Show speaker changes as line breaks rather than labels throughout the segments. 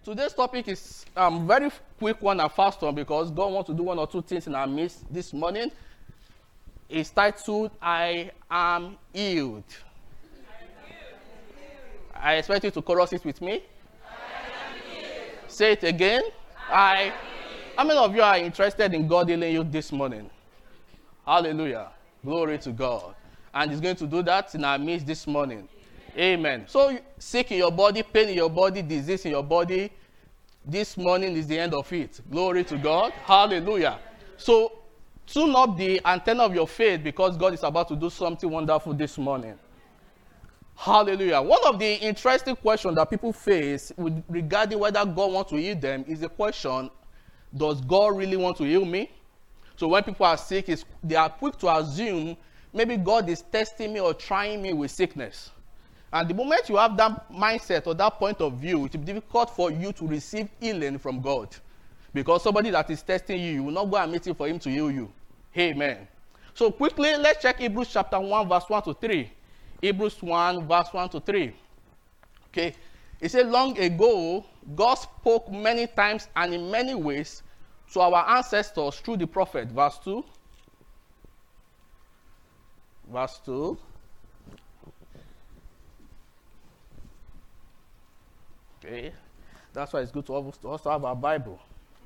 Today's topic is very quick one and fast one because God wants to do one or two things in our midst this morning. It's titled, I am healed. I expect you to chorus it with me. Say it again. How many of you are interested in God healing you this morning? Hallelujah. Glory to God. And He's going to do that in our midst this morning. Amen. So, sick in your body, pain in your body, disease in your body, this morning is the end of it. Glory to God. Hallelujah. So, tune up the antenna of your faith because God is about to do something wonderful this morning. Hallelujah. One of the interesting questions that people face regarding whether God wants to heal them is the question, does God really want to heal me? So when people are sick, they are quick to assume maybe God is testing me or trying me with sickness. And the moment you have that mindset or that point of view, it will be difficult for you to receive healing from God. Because somebody that is testing you, you will not go and meet him for him to heal you. Amen. So quickly, let's check Hebrews chapter 1, verse 1 to 3. Hebrews 1, verse 1 to 3. Okay. It said, long ago, God spoke many times and in many ways to our ancestors through the prophet. Verse 2. Verse 2. Okay. That's why it's good to also have our Bible.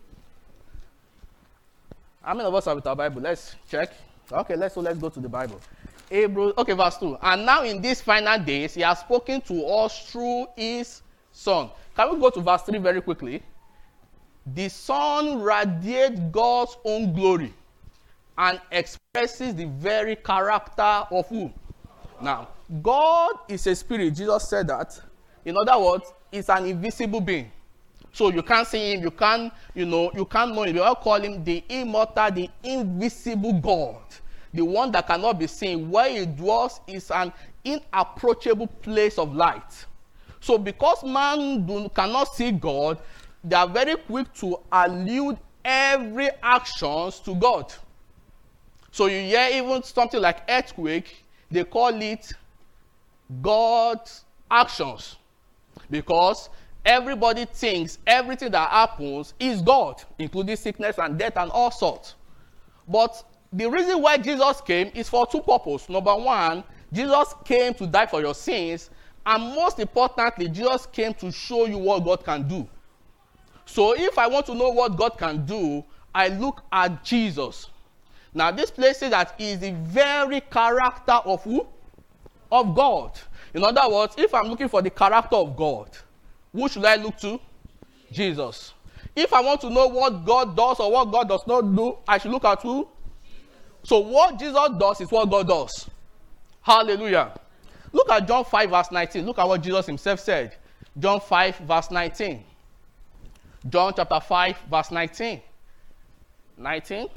How many of us are with our Bible? Let's check. Okay, let's go to the Bible. Hebrews, okay, verse 2. And now in these final days, He has spoken to us through His Son. Can we go to verse 3 very quickly? The Son radiates God's own glory and expresses the very character of who? Now, God is a spirit. Jesus said that. In other words, He's an invisible being. So you can't see Him, you can't know Him. We all call Him the immortal, the invisible God. The one that cannot be seen. Where He dwells is an inapproachable place of light. So because man cannot see God, they are very quick to allude every actions to God. So you hear even something like earthquake, they call it God's actions. Because everybody thinks everything that happens is God, including sickness and death and all sorts. But the reason why Jesus came is for two purposes. Number one, Jesus came to die for your sins. And most importantly, Jesus came to show you what God can do. So if I want to know what God can do, I look at Jesus. Now this place says that He is the very character of who? Of God. In other words, if I'm looking for the character of God, who should I look to? Jesus. If I want to know what God does or what God does not do, I should look at who? So what Jesus does is what God does. Hallelujah. Look at John 5 verse 19. Look at what Jesus Himself said. John 5 verse 19. John chapter 5 verse 19. 19.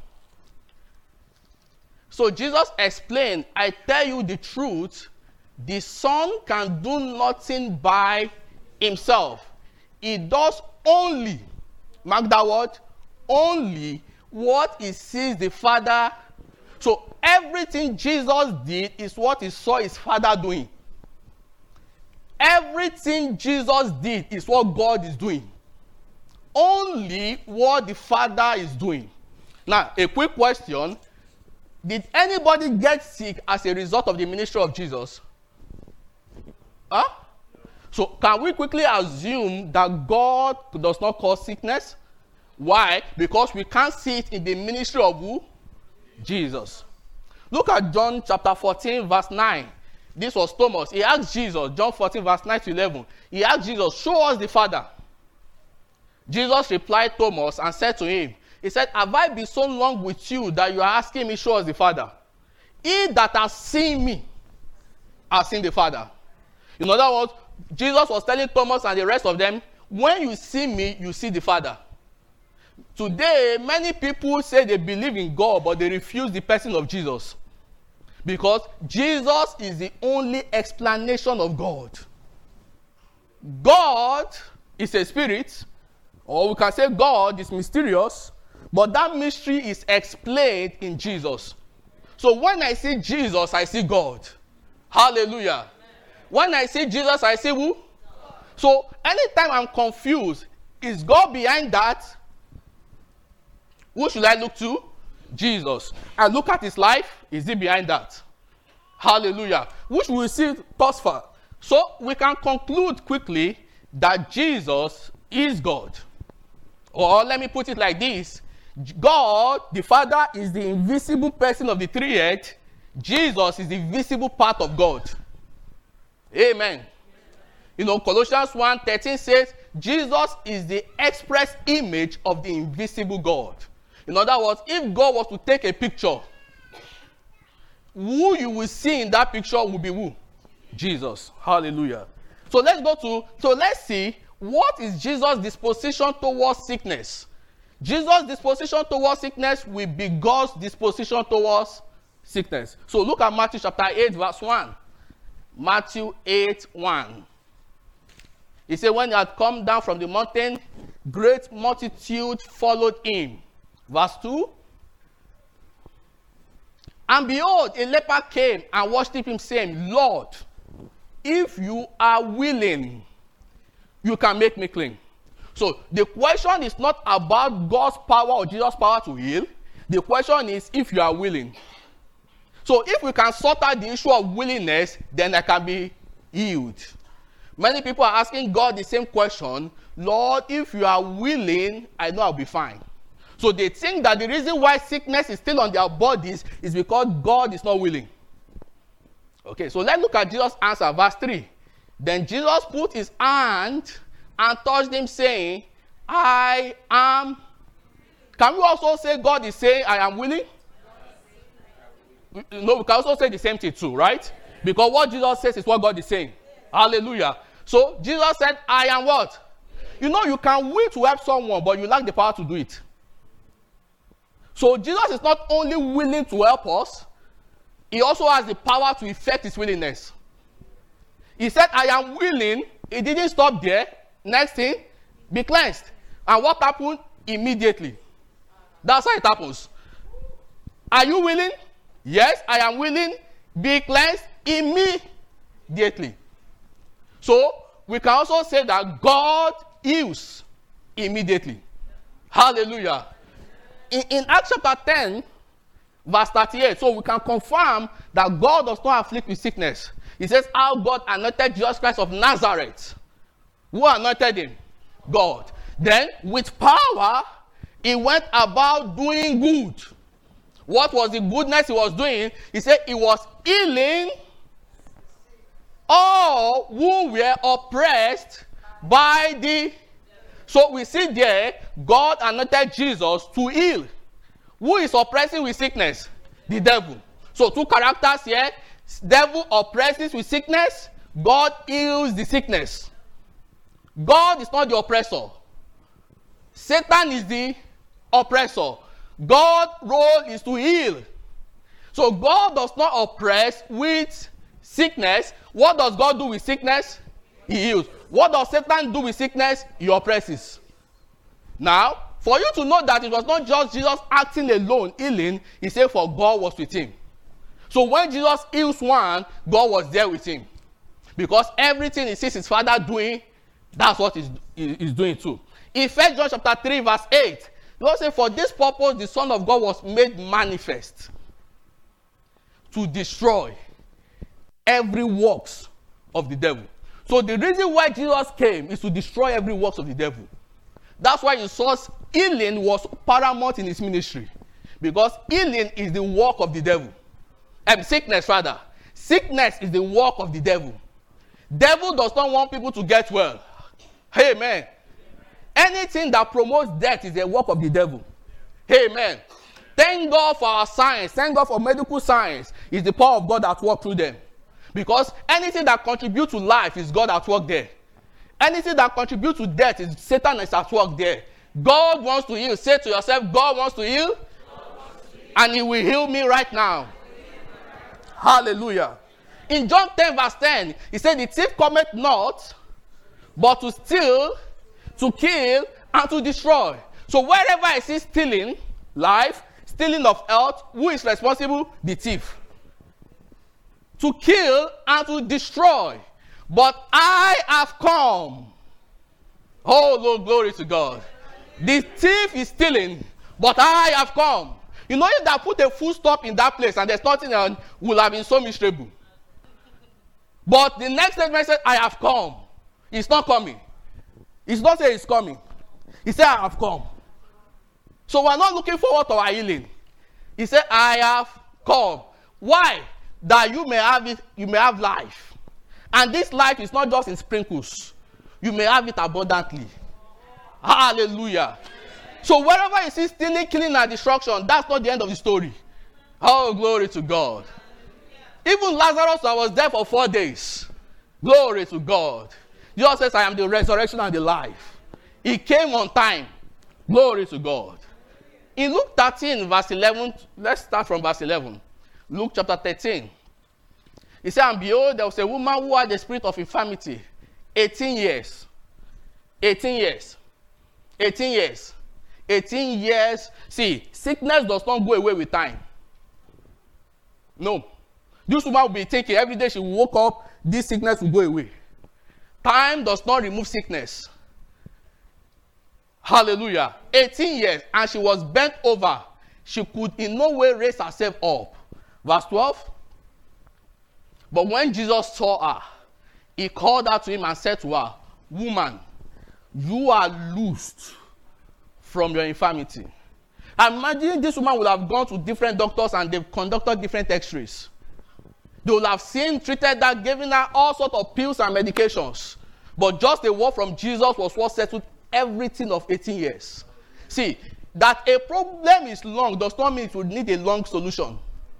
So Jesus explained, I tell you the truth, the Son can do nothing by Himself. He does only, mark that word, only what He sees the Father. So everything Jesus did is what He saw His Father doing. Everything Jesus did is what God is doing. Only what the Father is doing. Now, a quick question. Did anybody get sick as a result of the ministry of Jesus? Huh? So, can we quickly assume that God does not cause sickness? Why? Because we can't see it in the ministry of who? Jesus. Look at John chapter 14, verse 9. This was Thomas. He asked Jesus, John 14, verse 9 to 11. He asked Jesus, show us the Father. Jesus replied Thomas and said to him, He said, have I been so long with you that you are asking me, show us the Father? He that has seen me has seen the Father. In other words, Jesus was telling Thomas and the rest of them, when you see me, you see the Father. Today, many people say they believe in God, but they refuse the person of Jesus. Because Jesus is the only explanation of God. God is a spirit, or we can say God is mysterious, but that mystery is explained in Jesus. So when I see Jesus, I see God. Hallelujah. Amen. When I see Jesus, I see who? God. So anytime I'm confused, Is God behind that? Who should I look to? Jesus. And look at his life. Is he behind that? Hallelujah. Which we will see thus far. So we can conclude quickly that Jesus is God. Or let me put it like this. God, the Father, is the invisible person of the Triad. Jesus is the visible part of God. Amen. You know, Colossians 1:13 says, Jesus is the express image of the invisible God. In other words, if God was to take a picture, who you will see in that picture will be who? Jesus. Hallelujah. So let's see, what is Jesus' disposition towards sickness? Jesus' disposition towards sickness will be God's disposition towards sickness. So look at Matthew chapter 8, verse 1. Matthew 8:1. He said, when he had come down from the mountain, great multitude followed him. Verse 2. And behold, a leper came and worshipped him, saying, Lord, if you are willing, you can make me clean. So the question is not about God's power or Jesus' power to heal. The question is if you are willing. So if we can sort out the issue of willingness, then I can be healed. Many people are asking God the same question. Lord, if you are willing, I know I'll be fine. So they think that the reason why sickness is still on their bodies is because God is not willing. Okay, so let's look at Jesus' answer, verse 3. Then Jesus put his hand and touched him, saying, I am. Can we also say God is saying, I am willing? No, we can also say the same thing too, right? Because what Jesus says is what God is saying. Hallelujah. So Jesus said, I am what? You know, you can will to help someone, but you lack the power to do it. So Jesus is not only willing to help us, he also has the power to effect his willingness. He said, I am willing. He didn't stop there. Next thing, be cleansed. And what happened? Immediately. That's how it happens. Are you willing? Yes, I am willing. Be cleansed immediately. So, we can also say that God heals immediately. Hallelujah. In Acts chapter 10, verse 38, so we can confirm that God does not afflict with sickness. He says how God anointed Jesus Christ of Nazareth. Who anointed him? God. Then, with power, he went about doing good. What was the goodness he was doing? He said he was healing all who were oppressed by the... So we see there, God anointed Jesus to heal. Who is oppressing with sickness? The devil. So two characters here. Devil oppresses with sickness. God heals the sickness. God is not the oppressor. Satan is the oppressor. God's role is to heal. So God does not oppress with sickness. What does God do with sickness? He heals. What does Satan do with sickness? He oppresses. Now, for you to know that it was not just Jesus acting alone, healing, he said for God was with him. So when Jesus heals one, God was there with him. Because everything he sees his Father doing, that's what he's doing too. In 1 John chapter 3, verse 8, the Lord said, for this purpose the Son of God was made manifest, to destroy every works of the devil. So the reason why Jesus came is to destroy every works of the devil. That's why you saw healing was paramount in his ministry. Because healing is the work of the devil. Sickness rather. Sickness is the work of the devil. Devil does not want people to get well. Amen. Anything that promotes death is the work of the devil. Amen. Thank God for our science. Thank God for medical science. It's the power of God that works through them. Because anything that contributes to life is God at work there. Anything that contributes to death is Satan is at work there. God wants to heal. Say to yourself, God wants to heal. And he will heal me right now. Hallelujah. In John 10 verse 10, he said, the thief cometh not, but to steal, to kill, and to destroy. So wherever I see stealing life, stealing of health, who is responsible? The thief. To kill and to destroy. But I have come Oh, Lord, glory to God. The thief is stealing, but I have come. You know, if that put a full stop in that place and there's nothing else, would have been so miserable. But the next statement said, I have come. It's not coming. It's not saying it's coming. He said, I have come. So we're not looking forward to our healing. He said, I have come. Why? That you may have it, you may have life. And this life is not just in sprinkles. You may have it abundantly. Hallelujah. So wherever you see stealing, killing, and destruction, that's not the end of the story. Oh, glory to God. Even Lazarus was there for 4 days. Glory to God. Jesus says, I am the resurrection and the life. He came on time. Glory to God. In Luke 13, verse 11, let's start from verse 11. Luke chapter 13. He said, and behold, there was a woman who had the spirit of infirmity. 18 years. 18 years. 18 years. 18 years. See, sickness does not go away with time. No. This woman will be thinking every day she woke up, this sickness will go away. Time does not remove sickness. Hallelujah. 18 years, and she was bent over. She could in no way raise herself up. Verse 12. But when Jesus saw her, he called her to him and said to her, woman, you are loosed from your infirmity. I imagine this woman would have gone to different doctors and they've conducted different x-rays. They would have seen, treated her, given her all sorts of pills and medications. But just a word from Jesus was what settled everything of 18 years. See, that a problem is long does not mean it would need a long solution.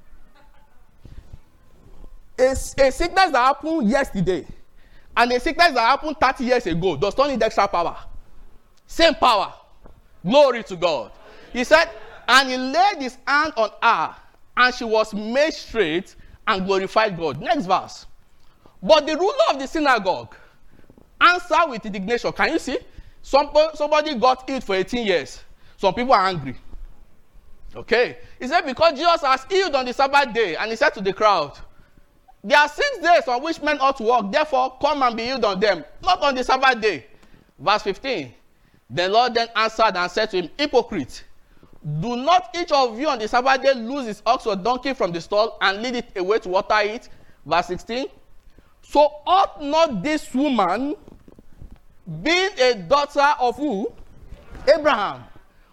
A sickness that happened yesterday and a sickness that happened 30 years ago does not need extra power. Same power. Glory to God. He said, and he laid his hand on her, and she was made straight and glorified God. Next verse. But the ruler of the synagogue answered with indignation. Can you see? Somebody got healed for 18 years. Some people are angry. Okay. He said, because Jesus has healed on the Sabbath day, and he said to the crowd, there are 6 days on which men ought to work, therefore come and be healed on them, not on the Sabbath day. Verse 15. The Lord then answered and said to him, hypocrite, do not each of you on the Sabbath day loose his ox or donkey from the stall and lead it away to water it? Verse 16. So ought not this woman, being a daughter of who? Abraham.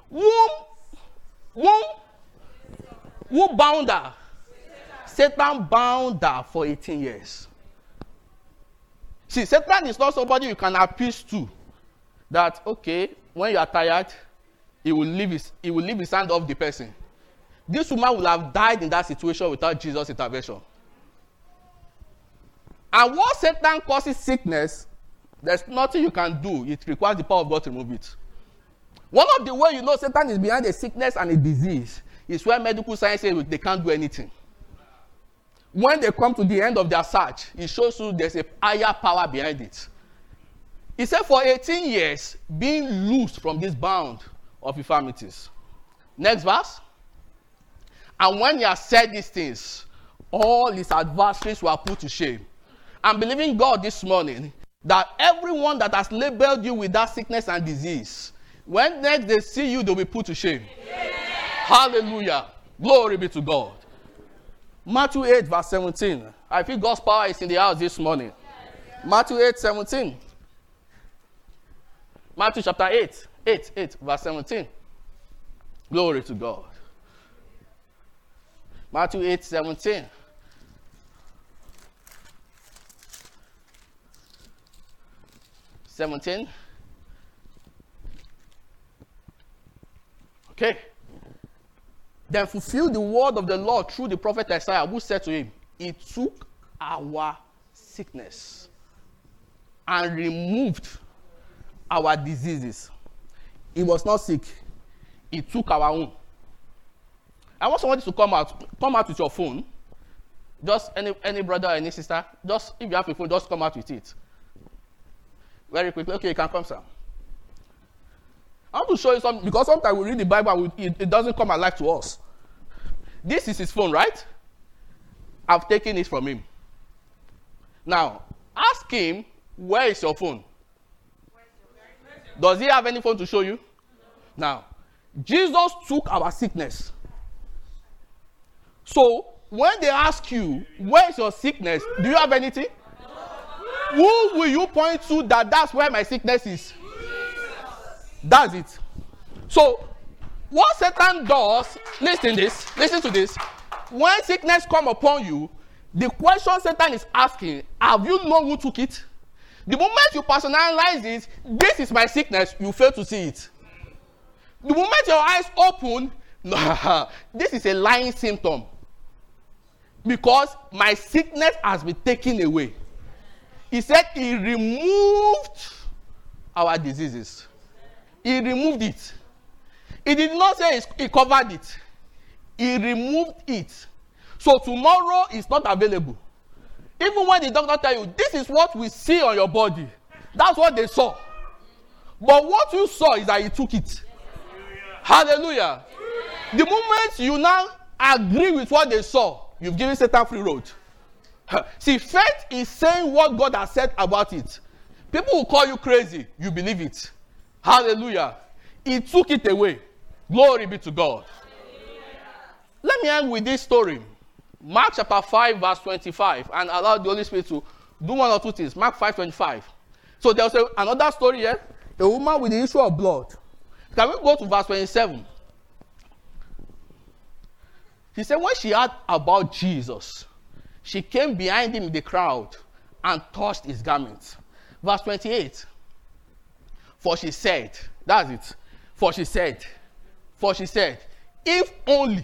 Who bound her? Satan bound her for 18 years. See, Satan is not somebody you can appease to. That, okay, when you are tired, he will leave his hand off the person. This woman will have died in that situation without Jesus' intervention. And once Satan causes sickness, there's nothing you can do. It requires the power of God to remove it. One of the ways you know Satan is behind a sickness and a disease is when medical science says they can't do anything. When they come to the end of their search, it shows you there's a higher power behind it. He said for 18 years, being loosed from this bound of infirmities. Next verse. And when he has said these things, all his adversaries were put to shame. I'm believing God this morning that everyone that has labeled you with that sickness and disease, when next they see you, they'll be put to shame. Yeah. Hallelujah. Glory be to God. Matthew 8, verse 17. I feel God's power is in the house this morning. Matthew 8, 17. Matthew chapter 8, verse 17. Glory to God. Matthew 8, 17. Okay. Then fulfill the word of the Lord through the prophet Isaiah, who said to him, he took our sickness and removed our diseases. He was not sick. He took our own. I want somebody to come out with your phone. Just any brother or any sister, just if you have a phone, just come out with it. Very quickly. Okay, you can come, sir. I want to show you something, because sometimes we read the Bible and it doesn't come alive to us. This is his phone, right? I've taken it from him. Now, ask him, where is your phone? Does he have any phone to show you? Now, Jesus took our sickness. So, when they ask you, where is your sickness? Do you have anything? Who will you point to that's where my sickness is? That's it. So, what Satan does, listen to this. When sickness come upon you, the question Satan is asking, have you known who took it? The moment you personalize it, this is my sickness, you fail to see it. The moment your eyes open, this is a lying symptom. Because my sickness has been taken away. He said he removed our diseases. He removed it. He did not say he covered it. He removed it. So tomorrow is not available. Even when the doctor tell you, this is what we see on your body. That's what they saw. But what you saw is that he took it. Hallelujah. The moment you now agree with what they saw, you've given Satan free road. See, faith is saying what God has said about it. People will call you crazy. You believe it. Hallelujah. He took it away. Glory be to God. Let me end with this story. Mark chapter 5 verse 25. And allow the Holy Spirit to do one or two things. Mark 5:25. So there's another story here. A woman with the issue of blood. Can we go to verse 27? He said when she heard about Jesus, she came behind him in the crowd and touched his garment. Verse 28. For she said, that's it. For she said, if only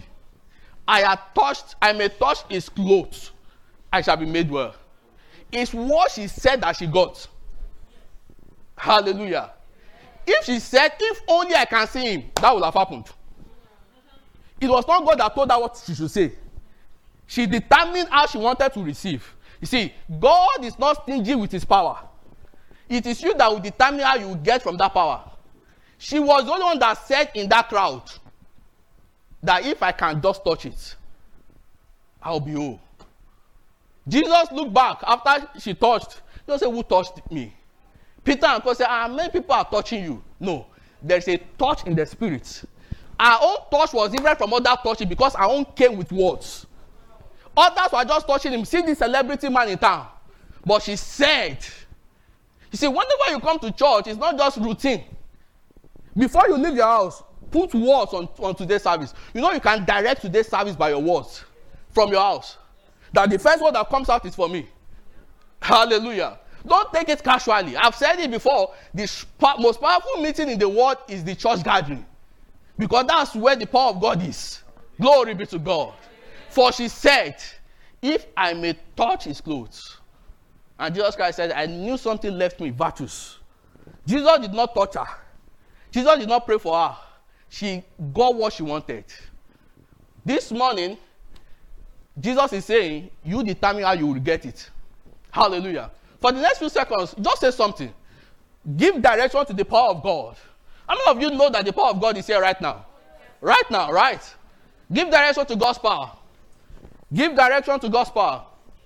I may touch his clothes, I shall be made well. It's what she said that she got. Hallelujah. If she said, if only I can see him, that would have happened. It was not God that told her what she should say. She determined how she wanted to receive. You see, God is not stingy with his power. It is you that will determine how you will get from that power. She was the only one that said in that crowd that if I can just touch it, I'll be whole. Jesus looked back after she touched. He don't say, who touched me? Peter and Paul said, many people are touching you. No, there's a touch in the spirit. Our own touch was different from other touching because our own came with words. Others were just touching him. See this celebrity man in town. But she said, you see, whenever you come to church, it's not just routine. Before you leave your house, put words on today's service. You know you can direct today's service by your words from your house. That the first word that comes out is for me. Hallelujah. Don't take it casually. I've said it before. The most powerful meeting in the world is the church gathering. Because that's where the power of God is. Glory be to God. For she said, if I may touch his clothes. And Jesus Christ said, I knew something left me, virtues. Jesus did not touch her. Jesus did not pray for her. She got what she wanted. This morning, Jesus is saying, you determine how you will get it. Hallelujah. For the next few seconds, just say something. Give direction to the power of God. How many of you know that the power of God is here right now? Right now, right? Give direction to God's power. Give direction to God's power.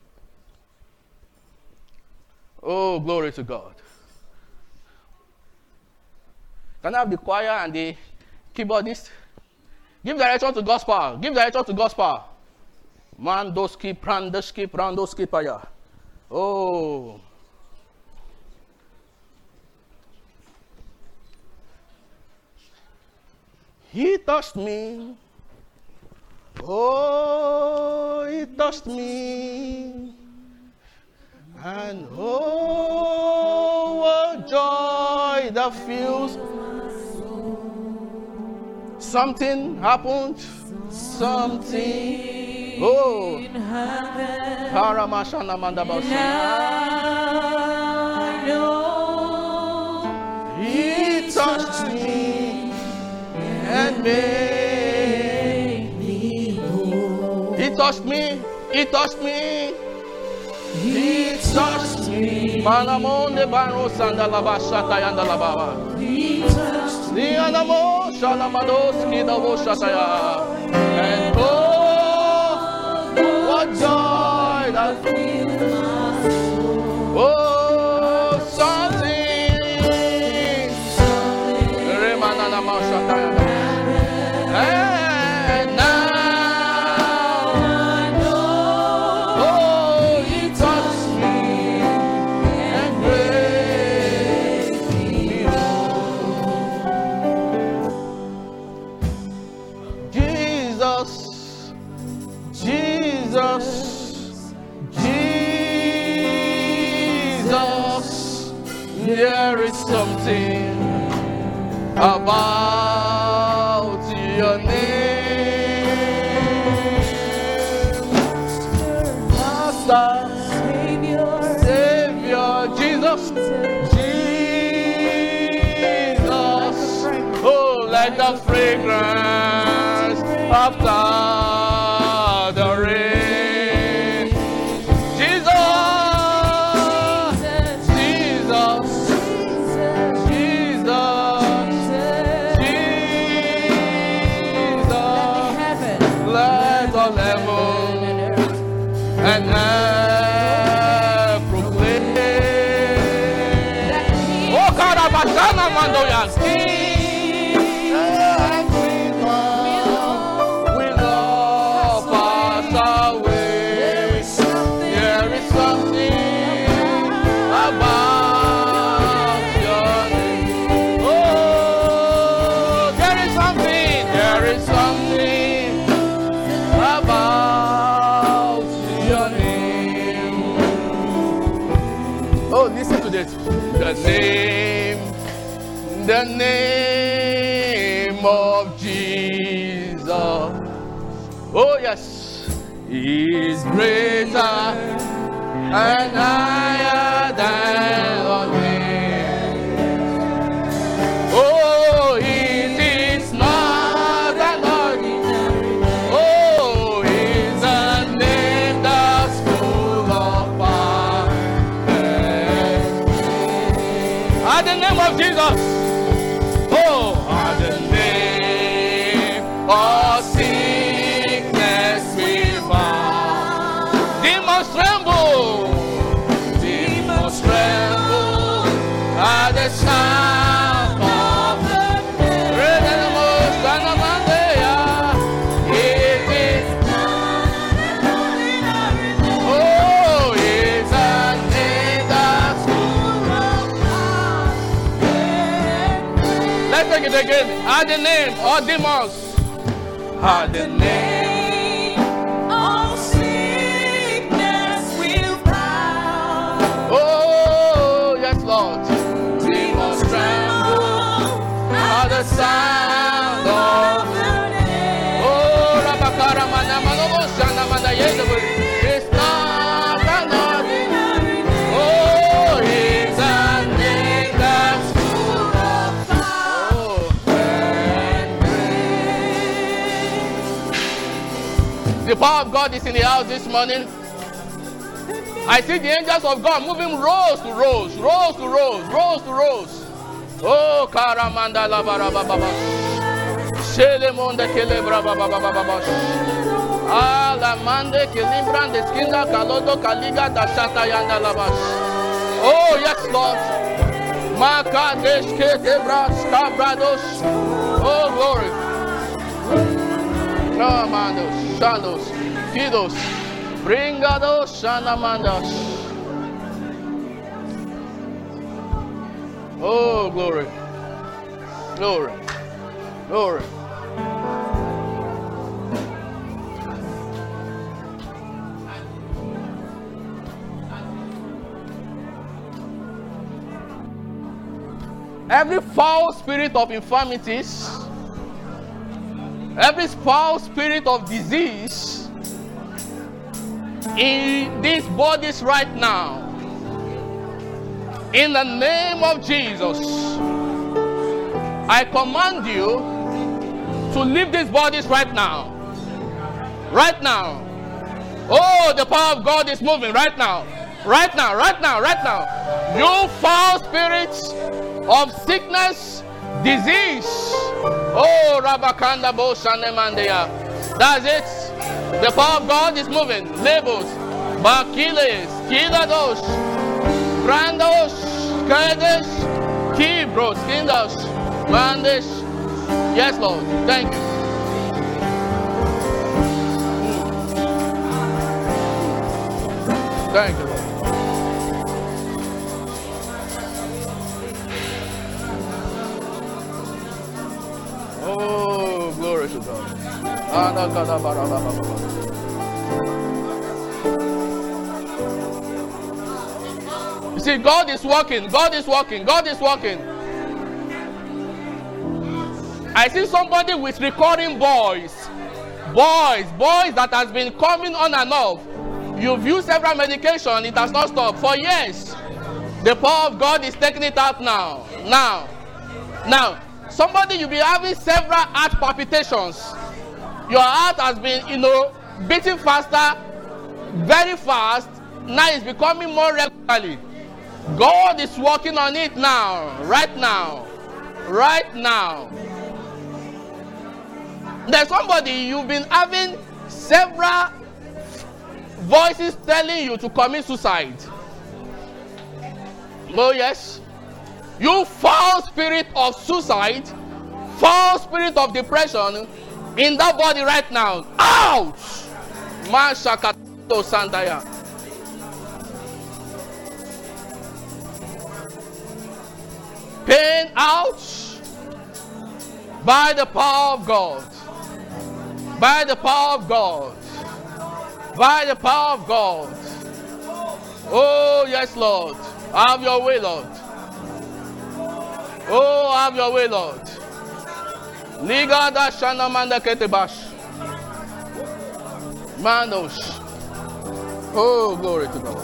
Oh, glory to God. Can I have the choir and the keyboardist? Give direction to God's power. Give direction to God's power. Mandoski, prandoski, prandoski paya. Oh. He touched me. Oh, he touched me. And oh, what joy that fills. Something happened. Something. Oh. Paramashana Mandabasa. He touched me and made me whole. He touched me. He touched me. He touched me. Manamonde baro sandalaba shatayanda lababa. He touched me. Nianamo shalamadoski davo shataya. And oh, what joy that fills my soul. Oh, something And now I know, oh, He touched me and made me whole. Jesus, Jesus, Jesus, there is something about your name, Master, Savior, Jesus, Jesus, oh, like the fragrance after the rain, Jesus, Jesus, let all heaven and earth proclaim. Oh, Karabashana Mandoyan. Will all pass away. There is something about your name. Oh, there is something. There is something about your name. Oh, listen to this. The name of Jesus. Oh, yes, is greater and higher than all names. Oh, it is not an ordinary. Oh, it's a name that's full of power. At the name of Jesus. Oh, at the name of sickness we bow. Demons tremble. Demons tremble at the sound of the name. It is oh, it's a name that's full of power. Let's take it again. At the name of demons. At the name of sickness will bow. Oh, yes, Lord. Demons tremble at the sound of the name. Oh, Rabakara Manamano Shana Manda. It's not an ordinary name. Oh, it's a name that's full of power and grace. The power of God is in the house this morning. I see the angels of God moving rows to rows, rows to rows, rows to rows. Oh, Karamanda Labarababa. Shelemonde Kelebra Baba. Alamande Kelibran de Skinda Kalodo Kaliga Dashata Yanda Labash. Oh, yes, Lord. Makadesh Ketebras Kabrados. Oh, glory. Shamandos, Shandos, Kidos, Bringados, Shanamandos. Oh, glory. Glory. Glory. Every foul spirit of infirmities, every foul spirit of disease in these bodies right now, in the name of Jesus, I command you to leave these bodies right now. Right now. Oh, the power of God is moving right now. Right now, right now, right now. You foul spirits of sickness, disease. Oh, Rabakanda Bo Shanemandeya. That's it. The power of God is moving. Labels, Bakiles, Kilados, Grandos, Kedes, Kibros, Kindos, Bandish, Yes, Lord. Thank you. Thank you, Lord. Oh, glory to God. You see, God is working. God is working. God is working. I see somebody with recurring boys that has been coming on and off. You've used several medication, it has not stopped for years. The power of God is taking it out now. Now, somebody, you'll be having several heart palpitations. Your heart has been, beating faster, very fast. Now it's becoming more regularly. God is working on it now, right now. There's somebody, you've been having several voices telling you to commit suicide. Oh yes. You foul spirit of suicide, foul spirit of depression in that body right now. Out! Mashakato Santaya. Pain out by the power of God. By the power of God. By the power of God. Oh, yes, Lord. Have your way, Lord. Oh, have your way, Lord. Liga da shana manda ketebash. Mandos. Oh, glory to God.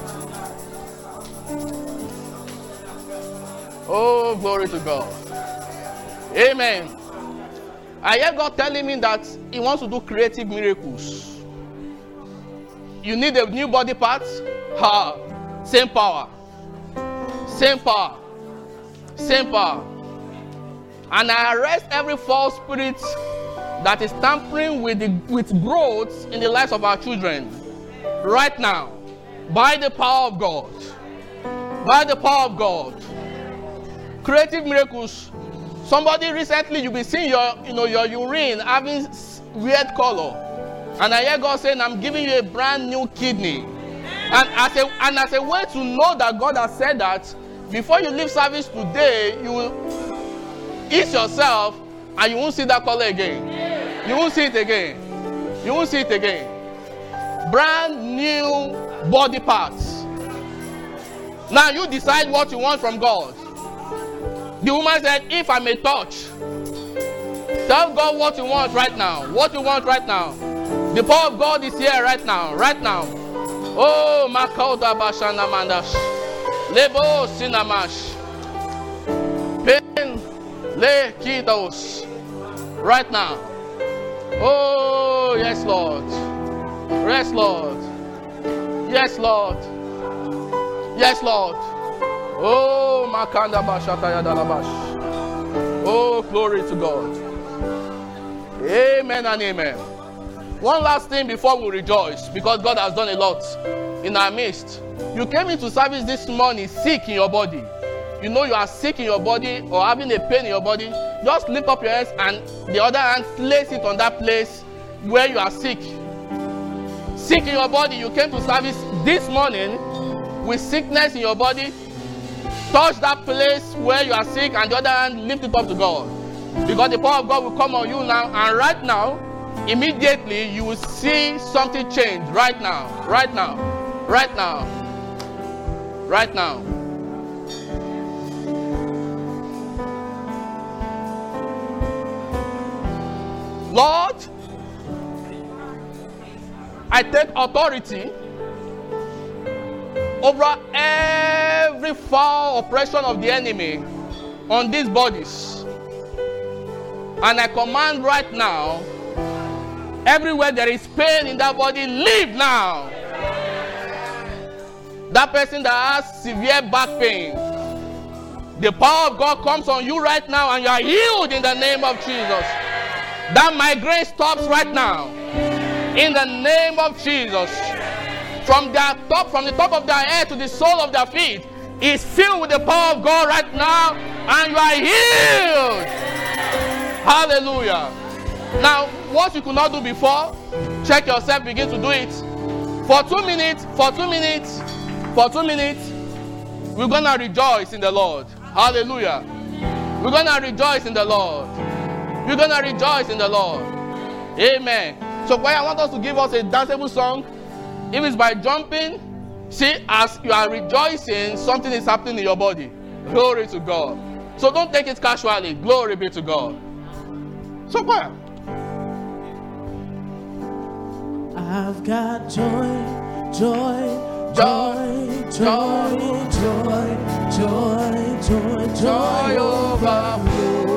Oh, glory to God. Amen. I hear God telling me that He wants to do creative miracles. You need a new body part? Same power. Same power. Same power. And I arrest every false spirit that is tampering with growth in the lives of our children. Right now. By the power of God. By the power of God. Creative miracles. Somebody recently, you've been seeing your urine having weird color. And I hear God saying, I'm giving you a brand new kidney. And as a way to know that God has said that, before you leave service today, you will eat yourself and you won't see that color again. You won't see it again. You won't see it again. Brand new body parts. Now you decide what you want from God. The woman said, if I may touch, tell God what you want right now. What you want right now. The power of God is here right now. Right now. Oh, Makauda Bashana Mandash. Lebo Sinamash. Pain Le Kidos. Right now. Oh, yes, Lord. Yes, Lord. Yes, Lord. Yes, Lord. Oh, Makanda Bashataya Dalabash. Oh, glory to God. Amen and amen. One last thing before we rejoice, because God has done a lot in our midst. You came into service this morning sick in your body. You know you are sick in your body or having a pain in your body. Just lift up your hands and the other hand place it on that place where you are sick. Sick in your body. You came to service this morning with sickness in your body. Touch that place where you are sick and the other hand lift it up to God. Because the power of God will come on you now, and right now, immediately you will see something change right now. Right now. Right now. Right now. Lord, I take authority over every foul oppression of the enemy on these bodies. And I command right now, everywhere there is pain in that body, leave now. That person that has severe back pain, the power of God comes on you right now and you are healed in the name of Jesus. That migraine stops right now in the name of Jesus. From the top of their head to the sole of their feet is filled with the power of God right now, and you are healed. Hallelujah. Now, what you could not do before, check yourself, begin to do it. For 2 minutes, for 2 minutes, for 2 minutes, we're going to rejoice in the Lord. Hallelujah. We're going to rejoice in the Lord. We're going to rejoice in the Lord. Amen. So, I want us to give us a danceable song. If it's by jumping, see, as you are rejoicing, something is happening in your body. Glory to God. So don't take it casually. Glory be to God. So, choir.
I've got joy, joy, joy, joy, joy, joy, joy, joy,
Joy overflow.